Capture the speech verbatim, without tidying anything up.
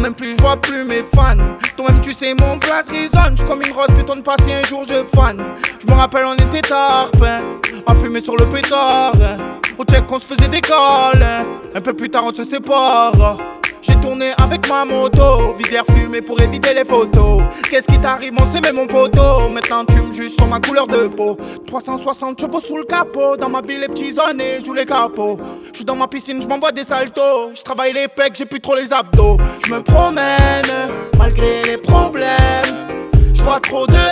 même plus, je vois plus mes fans. Toi-même tu sais mon place résonne. J'suis comme une rose, t'étonne pas si un jour je fan. Je me rappelle on était tarpin, à fumer sur le pétard. Au check qu'on se faisait des calls. Un peu plus tard on se sépare. J'ai tourné avec ma moto, visière fumée pour éviter les photos. Qu'est-ce qui t'arrive, on s'aimait mon poteau. Maintenant tu me juges sur ma couleur de peau. Trois cent soixante chevaux sous le capot. Dans ma ville les petits zones et joue les capots. J'suis dans ma piscine, j'm'envoie des saltos. J'travaille les pecs, j'ai plus trop les abdos. J'me promène, malgré les problèmes. J'vois trop de